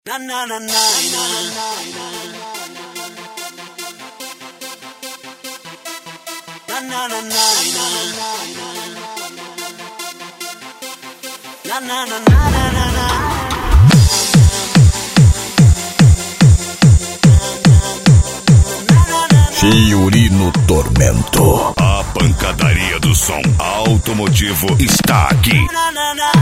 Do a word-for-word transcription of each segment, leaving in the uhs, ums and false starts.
Na na na na na na na na na na na na na. Fiorino Tormento. A pancadaria do som automotivo está aqui. Na, na, na.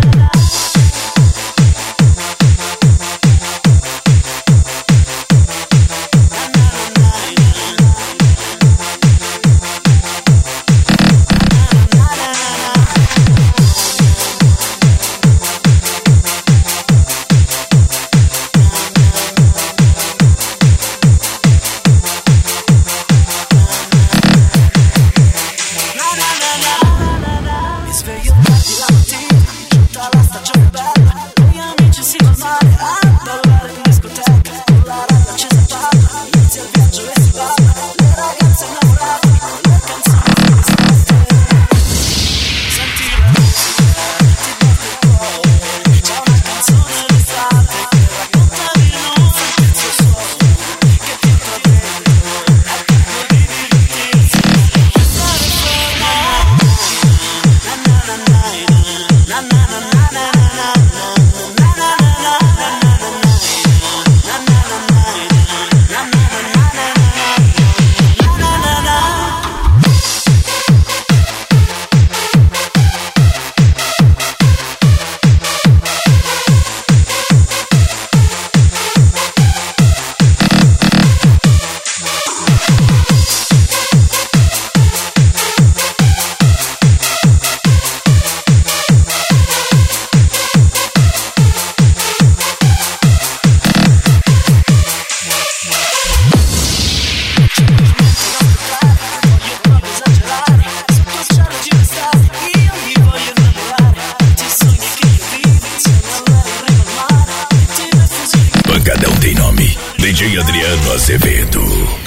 Pancadão tem nome, D J Adriano Azevedo.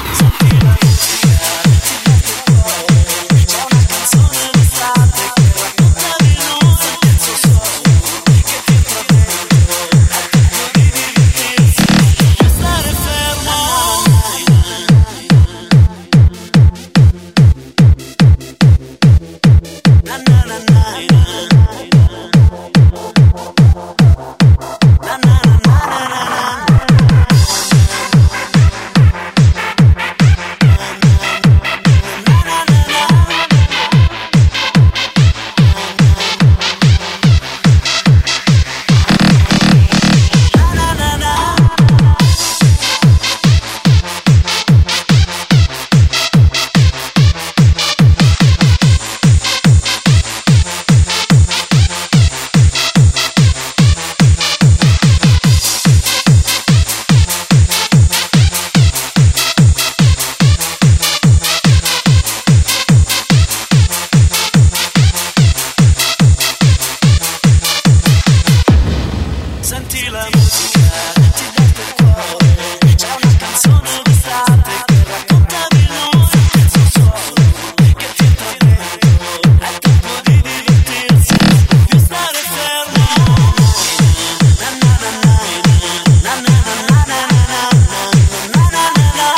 Senti la musica, ti batte il cuore. C'è una canzone d'estate che racconta di noi senza suono che ti entra dentro. È tempo di divertirsi, più stare fermo. Na na na na na na na na na na na na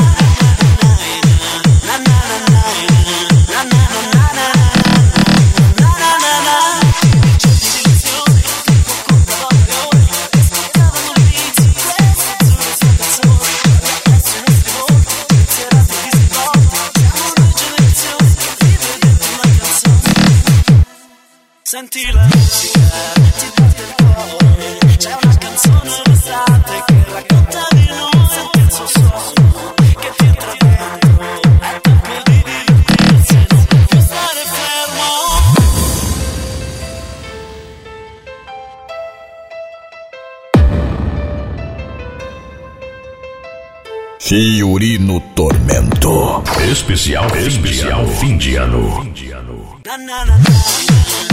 Senti la musica, ti batte il cuore. C'è una canzone d'estate che racconta di noi senti il suo suono che ti entra dentro. È tempo di divertirsi, non più stare fermo. Fiorino Tormento. Especial, especial fim de ano. Na na na na.